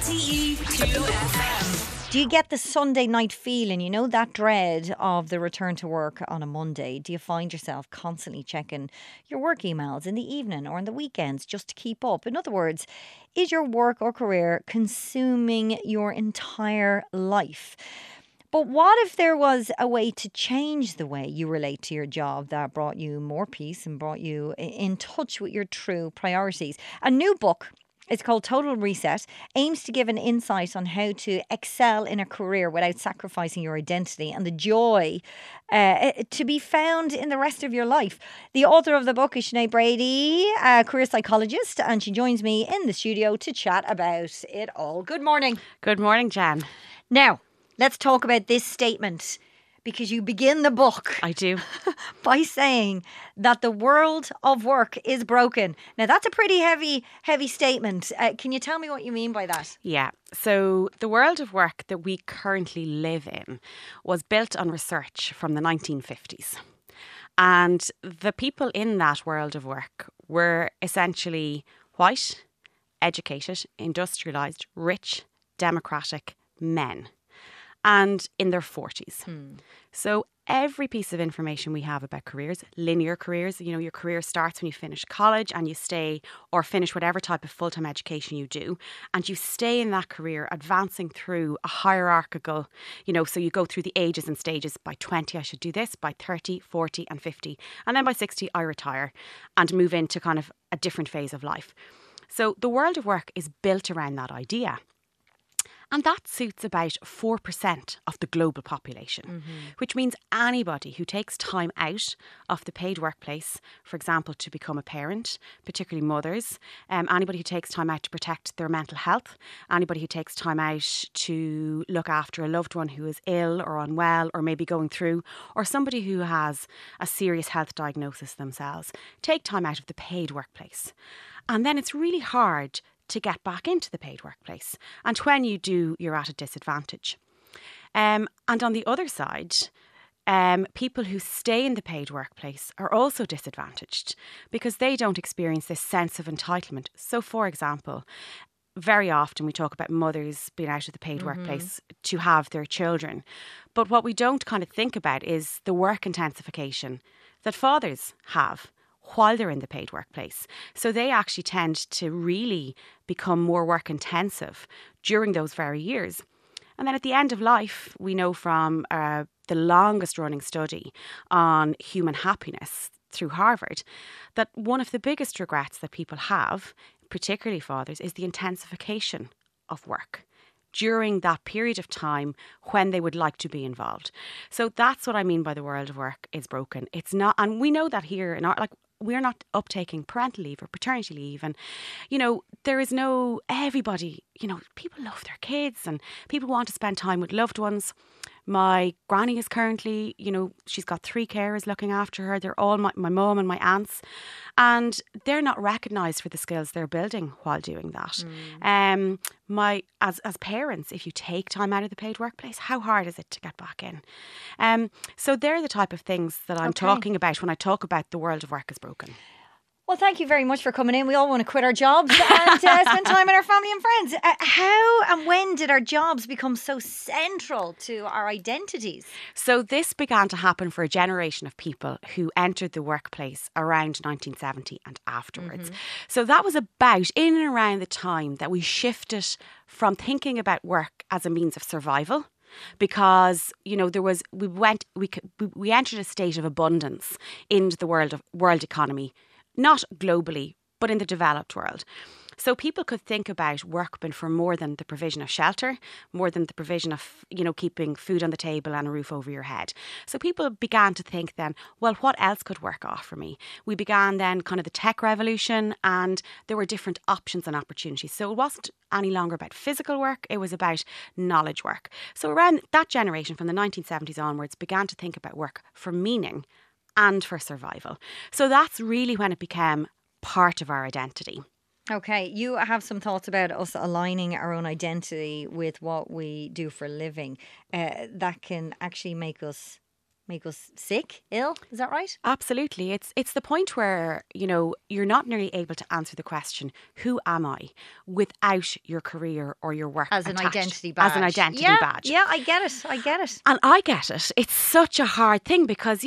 RTE2FM. Do you get the Sunday night feeling, you know, that dread of the return to work on a Monday? Do you find yourself constantly checking your work emails in the evening or on the weekends just to keep up? In other words, is your work or career consuming your entire life? But what if there was a way to change the way you relate to your job that brought you more peace and brought you in touch with your true priorities? A new book, it's called Total Reset, aims to give an insight on how to excel in a career without sacrificing your identity and the joy to be found in the rest of your life. The author of the book is Sinead Brady, a career psychologist, and she joins me in the studio to chat about it all. Good morning. Good morning, Jan. Now, let's talk about this statement, because you begin the book I do. by saying that the world of work is broken. Now, that's a pretty heavy statement. Can you tell me what you mean by that? Yeah. So the world of work that we currently live in was built on research from the 1950s. And the people in that world of work were essentially white, educated, industrialised, rich, democratic men. And in their 40s. So every piece of information we have about careers, linear careers, you know, your career starts when you finish college and you stay or finish whatever type of full-time education you do. And you stay in that career advancing through a hierarchical, you know, so you go through the ages and stages. By 20, I should do this. By 30, 40 and 50. And then by 60, I retire and move into kind of a different phase of life. So the world of work is built around that idea. And that suits about 4% of the global population, which means anybody who takes time out of the paid workplace, for example, to become a parent, particularly mothers, anybody who takes time out to protect their mental health, anybody who takes time out to look after a loved one who is ill or unwell or maybe going through, or somebody who has a serious health diagnosis themselves, take time out of the paid workplace. And then it's really hard to get back into the paid workplace. And when you do, you're at a disadvantage. And on the other side, people who stay in the paid workplace are also disadvantaged because they don't experience this sense of entitlement. So, for example, very often we talk about mothers being out of the paid workplace to have their children. But what we don't kind of think about is the work intensification that fathers have while they're in the paid workplace. So they actually tend to really become more work intensive during those very years. And then at the end of life, we know from the longest running study on human happiness through Harvard, that one of the biggest regrets that people have, particularly fathers, is the intensification of work during that period of time when they would like to be involved. So that's what I mean by the world of work is broken. It's not, and we know that here in our, like, we're not uptaking parental leave or paternity leave. And, you know, there is no, everybody, you know, people love their kids and people want to spend time with loved ones. My granny is currently, you know, she's got 3 carers looking after her. They're all my mum and my aunts. And they're not recognised for the skills they're building while doing that. As parents, if you take time out of the paid workplace, how hard is it to get back in? So they're the type of things that I'm talking about when I talk about the world of work is broken. Well, thank you very much for coming in. We all want to quit our jobs and spend time with our family and friends. How and when did our jobs become so central to our identities? So this began to happen for a generation of people who entered the workplace around 1970 and afterwards. So that was about in and around the time that we shifted from thinking about work as a means of survival. Because, you know, we entered a state of abundance into the world economy. Not globally, but in the developed world. So people could think about work being for more than the provision of shelter, more than the provision of, you know, keeping food on the table and a roof over your head. So people began to think then, well, what else could work offer me? We began then kind of the tech revolution and there were different options and opportunities. So it wasn't any longer about physical work, it was about knowledge work. So around that generation from the 1970s onwards began to think about work for meaning and for survival. So that's really when it became part of our identity. Okay, you have some thoughts about us aligning our own identity with what we do for a living that can actually make us make us sick, ill. Is that right? Absolutely. It's the point where, you're not nearly able to answer the question, who am I, without your career or your work As an attached. identity badge. As an identity yeah, badge. Yeah, I get it. I get it. And I get it. It's such a hard thing because,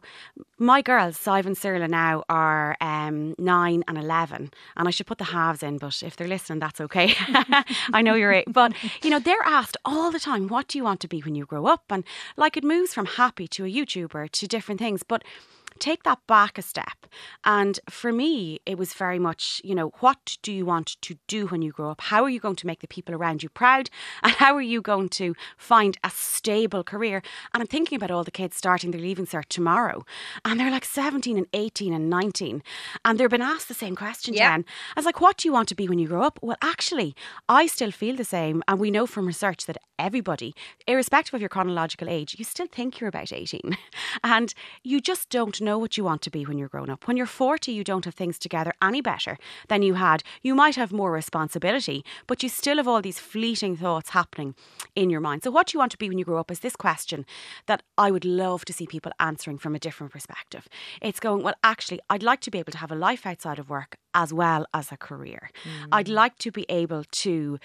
my girls, Sive and Cyrilla now, are 9 and 11. And I should put the halves in, but if they're listening, that's okay. I know you're 8. But, they're asked all the time, what do you want to be when you grow up? And like it moves from happy to a YouTuber to different things. But take that back a step. And for me, it was very much, what do you want to do when you grow up? How are you going to make the people around you proud? And how are you going to find a stable career? And I'm thinking about all the kids starting their Leaving Cert tomorrow. And they're like 17 and 18 and 19. And they've been asked the same question, Jen. I was like, what do you want to be when you grow up? Well, actually, I still feel the same. And we know from research that everybody, irrespective of your chronological age, you still think you're about 18. And you just don't know what you want to be when you're grown up. When you're 40, you don't have things together any better than you had. You might have more responsibility, but you still have all these fleeting thoughts happening in your mind. So what do you want to be when you grow up is this question that I would love to see people answering from a different perspective. It's going, well, actually, I'd like to be able to have a life outside of work as well as a career. I'd like to be able to,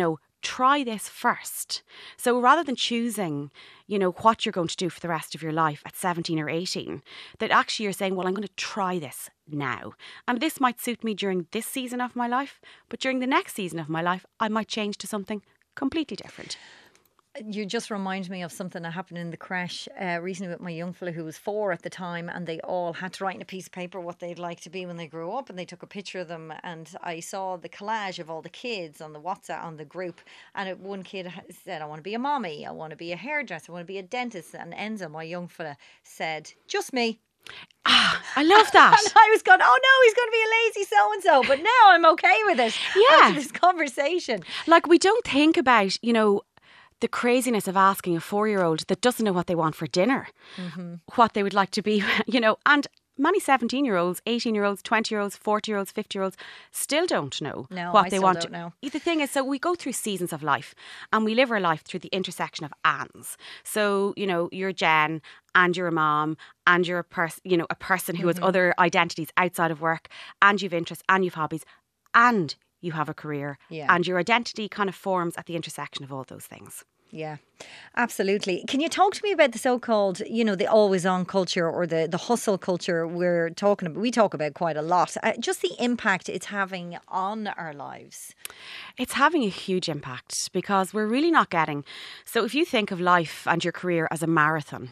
try this first. So rather than choosing, what you're going to do for the rest of your life at 17 or 18, that actually you're saying, well, I'm going to try this now. And this might suit me during this season of my life, but during the next season of my life, I might change to something completely different. You just remind me of something that happened in the creche recently with my young fella who was 4 at the time, and they all had to write in a piece of paper what they'd like to be when they grow up, and they took a picture of them, and I saw the collage of all the kids on the WhatsApp, on the group, and one kid said, I want to be a mommy, I want to be a hairdresser, I want to be a dentist, and Enzo, my young fella, said, just me. I love that. And I was going, oh no, he's going to be a lazy so-and-so, but now I'm okay with it. Yeah. After this conversation. Like, we don't think about, the craziness of asking a 4-year-old that doesn't know what they want for dinner, what they would like to be, and many 17-year-olds, 18-year-olds, 20-year-olds, 40-year-olds, 50-year-olds still don't know what they want. Don't know. The thing is, so we go through seasons of life and we live our life through the intersection of ands. So, you're Jen and you're a mom and you're a person who has other identities outside of work, and you've interests and you've hobbies and you have a career, and your identity kind of forms at the intersection of all those things. Yeah, absolutely. Can you talk to me about the so-called, the always-on culture or the hustle culture we talk about quite a lot? Just the impact it's having on our lives. It's having a huge impact because we're really not getting. So if you think of life and your career as a marathon,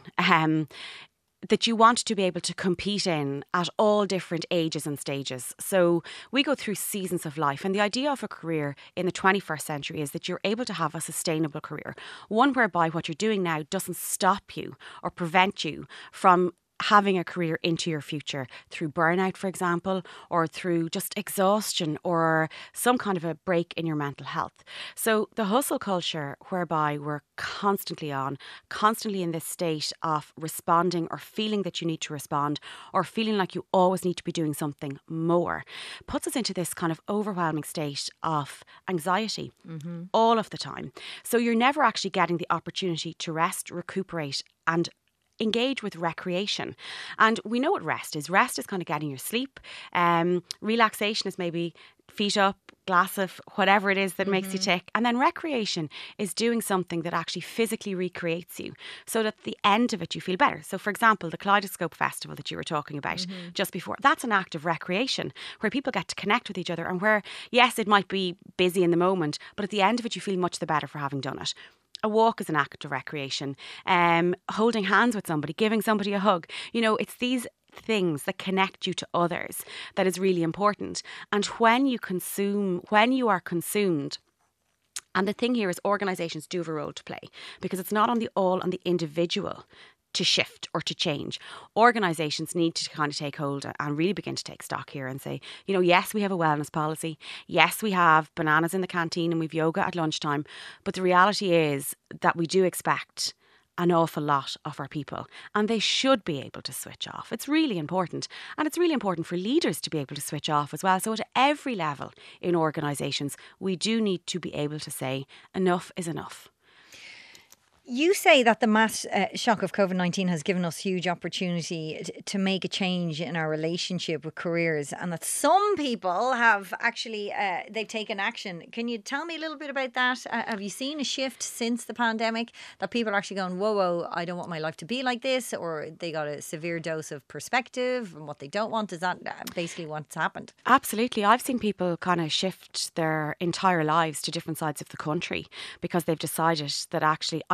that you want to be able to compete in at all different ages and stages. So we go through seasons of life, and the idea of a career in the 21st century is that you're able to have a sustainable career, one whereby what you're doing now doesn't stop you or prevent you from having a career into your future through burnout, for example, or through just exhaustion or some kind of a break in your mental health. So the hustle culture, whereby we're constantly in this state of responding or feeling that you need to respond or feeling like you always need to be doing something more, puts us into this kind of overwhelming state of anxiety all of the time. So you're never actually getting the opportunity to rest, recuperate, and engage with recreation. And we know what rest is. Rest is kind of getting your sleep. Relaxation is maybe feet up, glass of whatever it is that makes you tick. And then recreation is doing something that actually physically recreates you so that at the end of it you feel better. So for example, the Kaleidoscope Festival that you were talking about just before, that's an act of recreation where people get to connect with each other, and where, yes, it might be busy in the moment, but at the end of it you feel much the better for having done it. A walk is an act of recreation. Holding hands with somebody, giving somebody a hug. It's these things that connect you to others that is really important. And when you are consumed, and the thing here is organisations do have a role to play, because it's not all on the individual to shift or to change. Organisations need to kind of take hold and really begin to take stock here and say, yes, we have a wellness policy. Yes, we have bananas in the canteen and we've yoga at lunchtime. But the reality is that we do expect an awful lot of our people, and they should be able to switch off. It's really important. And it's really important for leaders to be able to switch off as well. So at every level in organisations, we do need to be able to say enough is enough. You say that the mass shock of COVID-19 has given us huge opportunity to make a change in our relationship with careers, and that some people have actually they've taken action. Can you tell me a little bit about that? Have you seen a shift since the pandemic that people are actually going, whoa, I don't want my life to be like this, or they got a severe dose of perspective and what they don't want? Is that basically what's happened? Absolutely. I've seen people kind of shift their entire lives to different sides of the country because they've decided that actually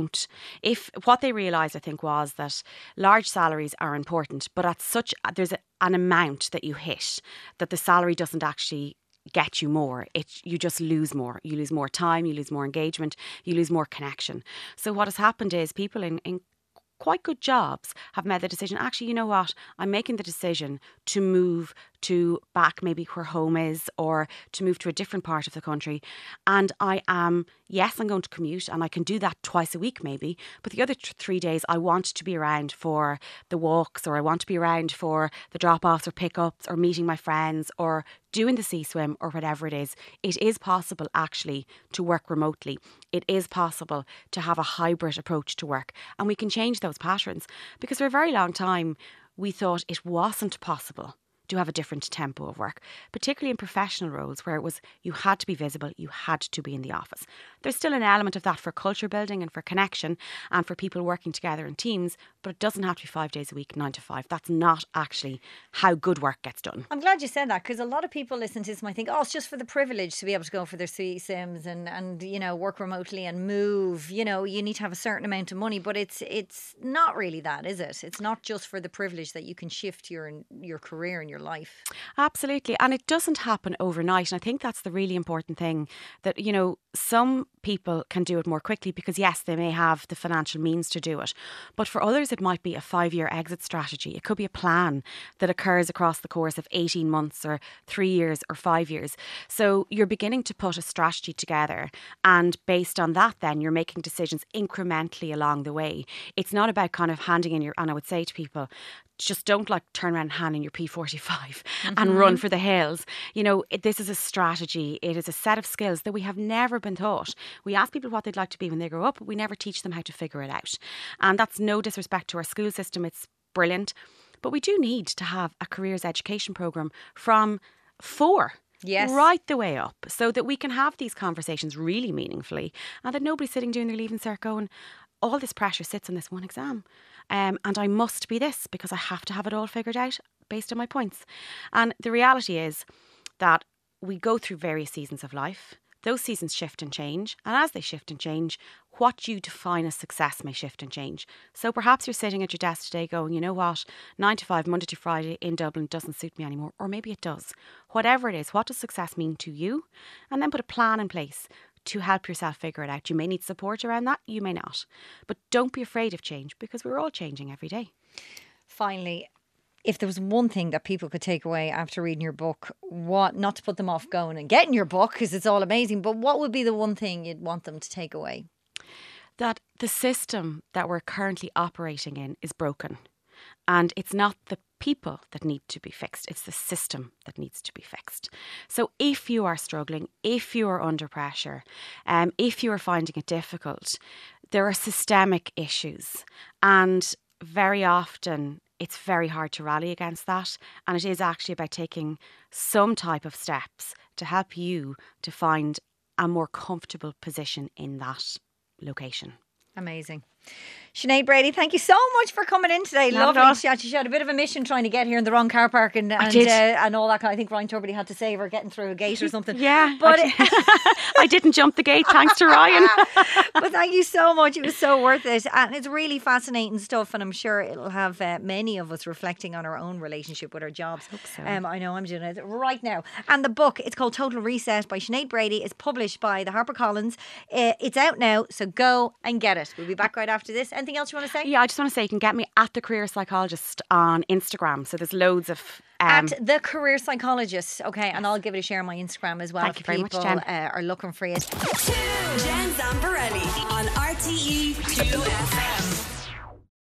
if what they realised, I think, was that large salaries are important, but there's an amount that you hit that the salary doesn't actually get you more. You just lose more. You lose more time, you lose more engagement, you lose more connection. So what has happened is people in quite good jobs have made the decision, actually, you know what, I'm making the decision to move to back maybe where home is, or to move to a different part of the country. And I'm going to commute, and I can do that twice a week maybe, but the other 3 days I want to be around for the walks, or I want to be around for the drop-offs or pick-ups, or meeting my friends, or doing the sea swim, or whatever it is. It is possible actually to work remotely. It is possible to have a hybrid approach to work, and we can change those patterns, because for a very long time we thought it wasn't possible to have a different tempo of work, particularly in professional roles where it was you had to be visible, you had to be in the office. There's still an element of that for culture building and for connection and for people working together in teams, but it doesn't have to be 5 days a week, 9 to 5. That's not actually how good work gets done. I'm glad you said that, because a lot of people listen to this might think, it's just for the privilege to be able to go for their sims and work remotely and move. You need to have a certain amount of money, but it's not really that, is it? It's not just for the privilege that you can shift your career and your life. Absolutely. And it doesn't happen overnight. And I think that's the really important thing, that, some people can do it more quickly because, yes, they may have the financial means to do it. But for others, it might be a 5-year exit strategy. It could be a plan that occurs across the course of 18 months or 3 years or 5 years. So you're beginning to put a strategy together, and based on that, then you're making decisions incrementally along the way. It's not about kind of handing in and I would say to people, just don't turn around and hand in your P45 and run for the hills. This is a strategy. It is a set of skills that we have never been taught. We ask people what they'd like to be when they grow up, but we never teach them how to figure it out. And that's no disrespect to our school system. It's brilliant. But we do need to have a careers education programme from 4. Yes. Right the way up, so that we can have these conversations really meaningfully, and that nobody's sitting doing their Leaving Cert going, all this pressure sits on this one exam. And I must be this because I have to have it all figured out based on my points. And the reality is that we go through various seasons of life. Those seasons shift and change. And as they shift and change, what you define as success may shift and change. So perhaps you're sitting at your desk today going, you know what, 9 to 5, Monday to Friday in Dublin doesn't suit me anymore. Or maybe it does. Whatever it is, what does success mean to you? And then put a plan in place to help yourself figure it out. You may need support around that, you may not. But don't be afraid of change, because we're all changing every day. Finally, if there was one thing that people could take away after reading your book, not to put them off going and getting your book, because it's all amazing, but what would be the one thing you'd want them to take away? That the system that we're currently operating in is broken. And it's not the people that need to be fixed. It's the system that needs to be fixed. So if you are struggling, if you are under pressure, if you are finding it difficult, there are systemic issues. And very often it's very hard to rally against that. And it is actually about taking some type of steps to help you to find a more comfortable position in that location. Amazing. Sinead Brady, thank you so much for coming in today. Lovely chat. She had a bit of a mission trying to get here in the wrong car park and all that. I think Ryan Tubridy had to save her getting through a gate or something. Yeah, but I didn't jump the gate thanks to Ryan. But thank you so much. It was so worth it, and it's really fascinating stuff. And I'm sure it'll have many of us reflecting on our own relationship with our jobs. I hope so. I know I'm doing it right now. And the book, it's called Total Reset by Sinead Brady. It's published by the HarperCollins. It's out now, so go and get it. We'll be back right after this. Anything else you want to say? Yeah, I just want to say you can get me at The Career Psychologist on Instagram. So there's loads of... at The Career Psychologist. Okay, and I'll give it a share on my Instagram as well. Thank you very much, Jen. Are looking for it. Jen Zamparelli on RTE 2 FM.